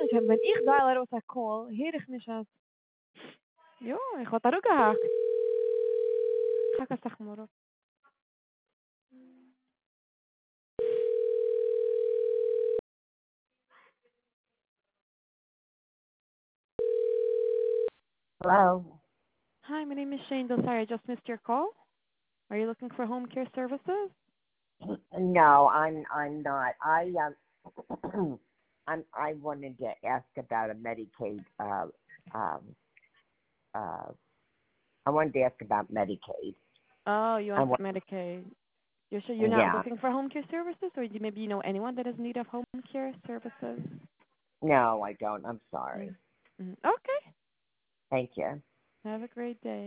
wenn ich gehe raus a call, höre ich nicht aus. Jo, ich wollte auch gehakt. Ga ik zeg maar op. Hello. Hi, my name is Shane. Sorry, I just missed your call. Are you looking for home care services? No, I'm not. I wanted to ask about a Medicaid. I wanted to ask about Medicaid. Oh, you I want want, Medicaid. You're sure you're not yeah. looking for home care services, or maybe you know anyone that is in need of home care services? No, I don't. I'm sorry. Mm-hmm. Okay. Thank you. Have a great day.